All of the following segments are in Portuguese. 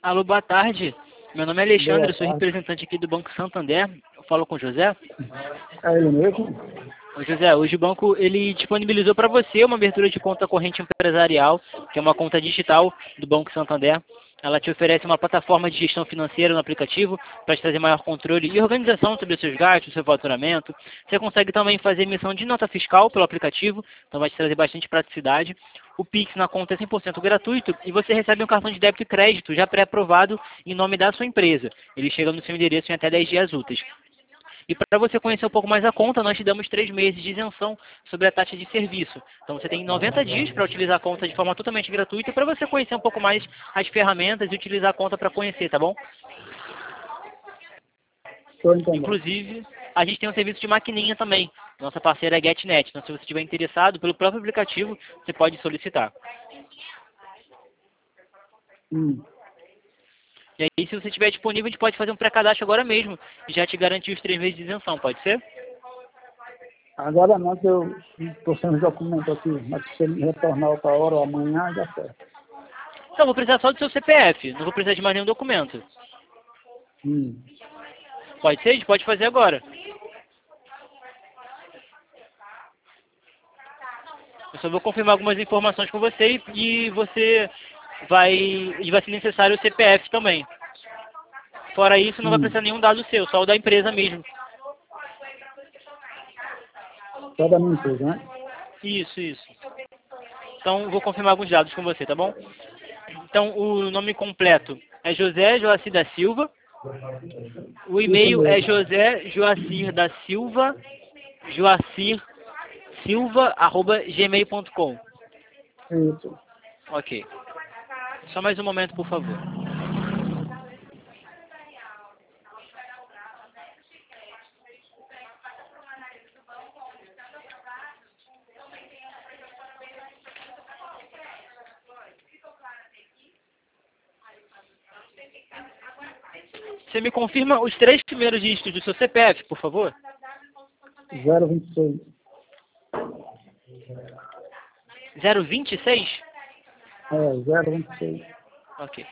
Alô, boa tarde. Meu nome é Alexandre, Boa eu sou tarde. representante aqui do Banco Santander. Eu falo com o José. É ele mesmo? Ô, José, hoje o banco ele disponibilizou para você uma abertura de conta corrente empresarial, que é uma conta digital do Banco Santander. Ela te oferece uma plataforma de gestão financeira no aplicativo para te trazer maior controle e organização sobre os seus gastos, seu faturamento. Você consegue também fazer emissão de nota fiscal pelo aplicativo, então vai te trazer bastante praticidade. O Pix na conta é 100% gratuito e você recebe um cartão de débito e crédito já pré-aprovado em nome da sua empresa. Ele chega no seu endereço em até 10 dias úteis. E para você conhecer um pouco mais a conta, nós te damos 3 meses de isenção sobre a taxa de serviço. Então você tem 90 dias para utilizar a conta de forma totalmente gratuita para você conhecer um pouco mais as ferramentas e utilizar a conta para conhecer, tá bom? Estou entendendo. Inclusive, a gente tem um serviço de maquininha também. Nossa parceira é a GetNet. Então se você estiver interessado pelo próprio aplicativo, você pode solicitar. E aí, se você estiver disponível, a gente pode fazer um pré-cadastro agora mesmo e já te garantir os 3 meses de isenção, pode ser? Agora não, que eu estou sem os documentos aqui, mas se você me retornar outra hora ou amanhã, já certo. Então, vou precisar só do seu CPF, não vou precisar de mais nenhum documento. Pode ser? A gente pode fazer agora. Eu só vou confirmar algumas informações com você e vai ser necessário o CPF também. Fora isso, não vai precisar nenhum dado seu, só o da empresa mesmo. Só da minha empresa, né? Isso. Então, vou confirmar alguns dados com você, tá bom? Então, o nome completo é José Joacir da Silva. O e-mail é José Joacir da Silva, joacirsilva@gmail.com. Isso. Ok. Só mais um momento, por favor. Você me confirma os 3 primeiros dígitos do seu CPF, por favor? 026. 026? É, 026. Ok.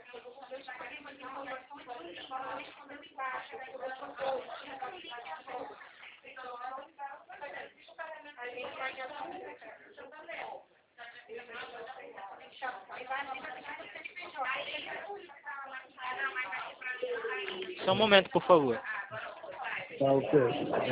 Só um momento, por favor. Tá, ok.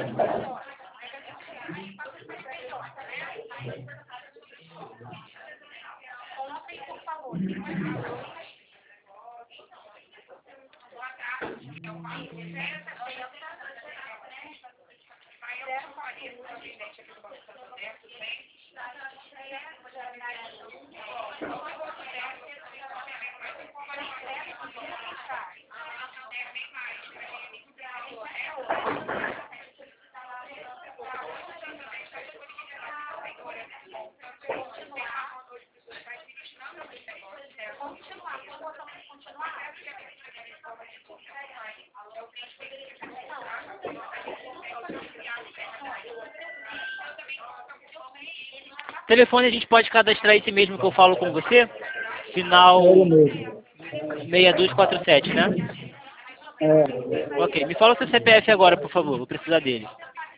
Telefone a gente pode cadastrar esse mesmo que eu falo com você? Final É ele mesmo. 6247, né? É, Ok. Me fala o seu CPF agora, por favor. Vou precisar dele.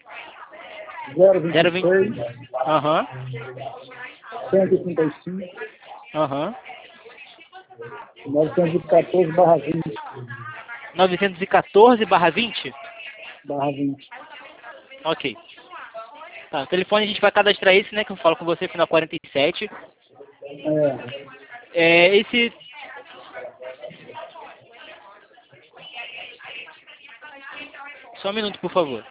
020. 026, Aham. 135, Aham. 914/20. 914/20? 20. Ok. Tá, o telefone a gente vai cadastrar esse, né? Que eu falo com você, final 47. Esse... Só um minuto, por favor.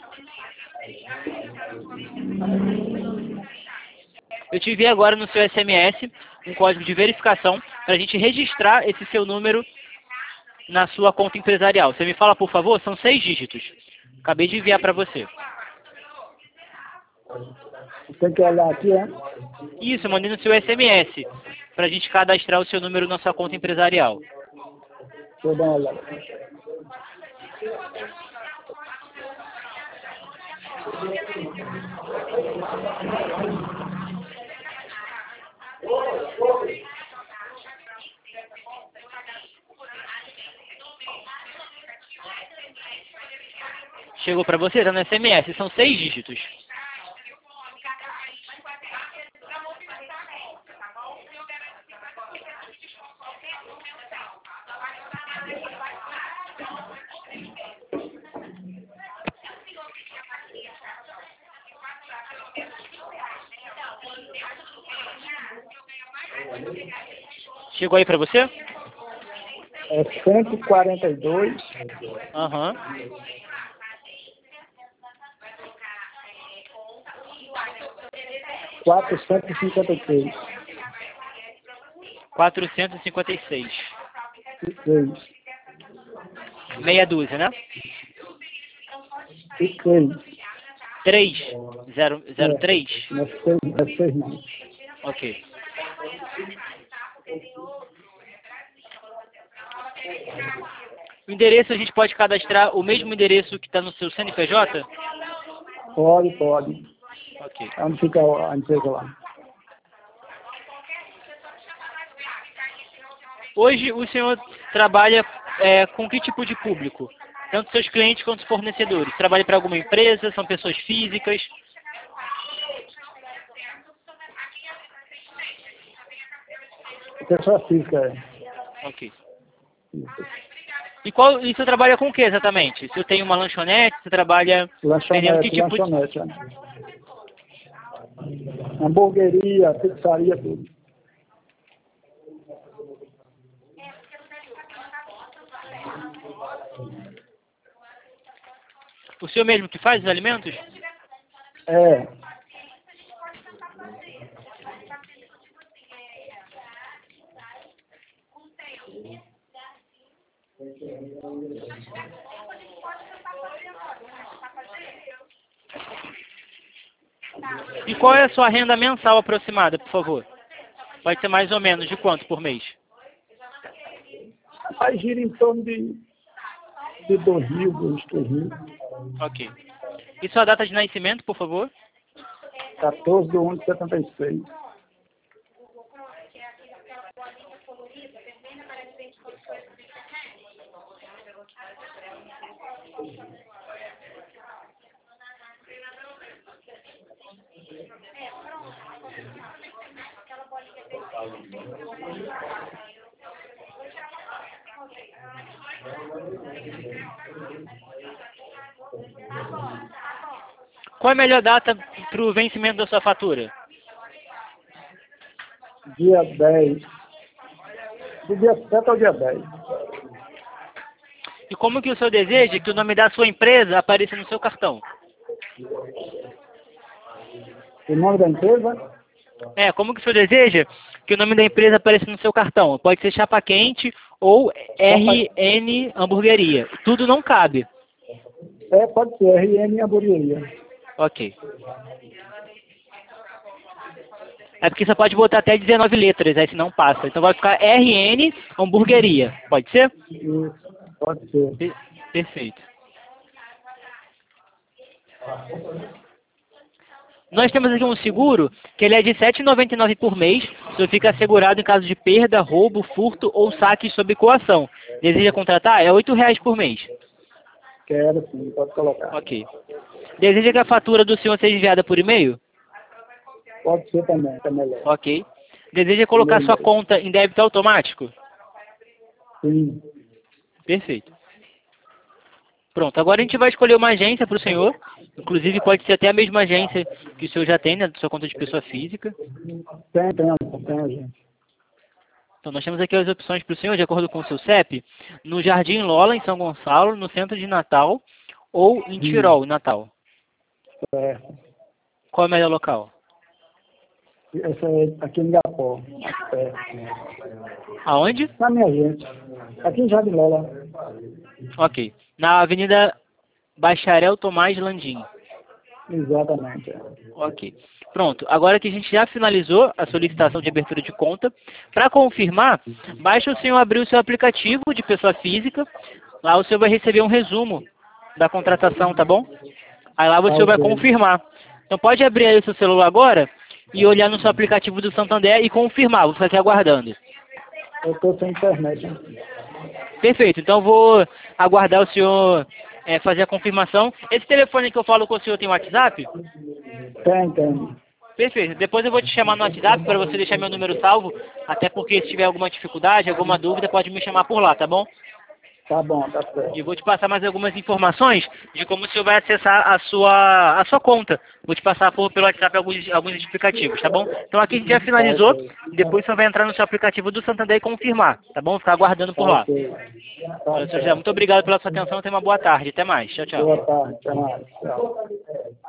Eu te enviei agora no seu SMS um código de verificação para a gente registrar esse seu número na sua conta empresarial. Você me fala, por favor? São 6 dígitos. Acabei de enviar para você. Tem que olhar aqui, é? Isso, eu mandei no seu SMS para a gente cadastrar o seu número na sua conta empresarial. Deixa eu dar uma olhada. Chegou para você, tá no SMS, são 6 dígitos. Chegou aí para você? É 142, Aham. 456. 456. E 3. Meia dúzia, né? E 3. 3. 003? Não é 6 não. Ok. O endereço a gente pode cadastrar o mesmo endereço que está no seu CNPJ? Pode. Ok. Onde fica a empresa lá? Hoje o senhor trabalha com que tipo de público? Tanto seus clientes quanto os fornecedores. Trabalha para alguma empresa? São pessoas físicas? Pessoa física, é. Ok. Isso. E você trabalha com o que exatamente? Se eu tenho uma lanchonete, você trabalha vendendo que tipo de... Lanchonete, é. Hamburgueria, pizzaria, tudo. O senhor mesmo que faz os alimentos? É. E qual é a sua renda mensal aproximada, por favor? Pode ser mais ou menos de quanto por mês? Aí gira em torno de 2.000, 3.000. Ok. E sua data de nascimento, por favor? 14/1/76. Qual é a melhor data para o vencimento da sua fatura? Dia 10. Do dia 7 ao dia 10. E como que o senhor deseja que o nome da sua empresa apareça no seu cartão? O nome da empresa? Como que o senhor deseja que o nome da empresa apareça no seu cartão? Pode ser Chapa Quente ou RN Hamburgueria. Tudo não cabe. Pode ser RN Hamburgueria. Ok. É porque você pode botar até 19 letras, aí se não passa. Então vai ficar RN Hamburgueria. Pode ser? Isso, pode ser. Perfeito. Nós temos aqui um seguro que ele é de R$ 7,99 por mês. O senhor fica assegurado em caso de perda, roubo, furto ou saque sob coação. Deseja contratar? É R$ 8,00 por mês. Quero sim, pode colocar. Ok. Deseja que a fatura do senhor seja enviada por e-mail? Pode ser também, tá melhor. Ok. Deseja colocar sua conta em débito automático? Sim. Perfeito. Pronto, agora a gente vai escolher uma agência para o senhor. Inclusive pode ser até a mesma agência que o senhor já tem, né, da sua conta de pessoa física. Tem, gente. Então nós temos aqui as opções para o senhor, de acordo com o seu CEP, no Jardim Lola, em São Gonçalo, no centro de Natal, ou em Tirol, em Natal. Certo. Qual é o melhor local? Essa é aqui em Igapó. Aonde? Na minha gente. Aqui em Jardim Lola. Ok. Na Avenida Bacharel Tomás Landim. Exatamente. Ok. Pronto. Agora que a gente já finalizou a solicitação de abertura de conta, para confirmar, basta o senhor abrir o seu aplicativo de pessoa física. Lá o senhor vai receber um resumo da contratação, tá bom? Aí lá você vai confirmar. Então pode abrir aí o seu celular agora e olhar no seu aplicativo do Santander e confirmar. Vou ficar aqui aguardando. Eu estou sem internet. Hein? Perfeito. Então vou aguardar o senhor fazer a confirmação. Esse telefone que eu falo com o senhor tem WhatsApp? Tem. Perfeito. Depois eu vou te chamar no WhatsApp para você deixar meu número salvo, até porque se tiver alguma dificuldade, alguma dúvida, pode me chamar por lá, tá bom? Tá bom, tá certo. E vou te passar mais algumas informações de como o senhor vai acessar a sua conta. Vou te passar pelo WhatsApp alguns explicativos, tá bom? Então aqui a gente já finalizou. Depois o senhor vai entrar no seu aplicativo do Santander e confirmar, tá bom? Ficar aguardando por lá. Senhor José, muito obrigado pela sua atenção. Tenha uma boa tarde. Até mais. Tchau, tchau. Boa tarde, até mais. Tchau.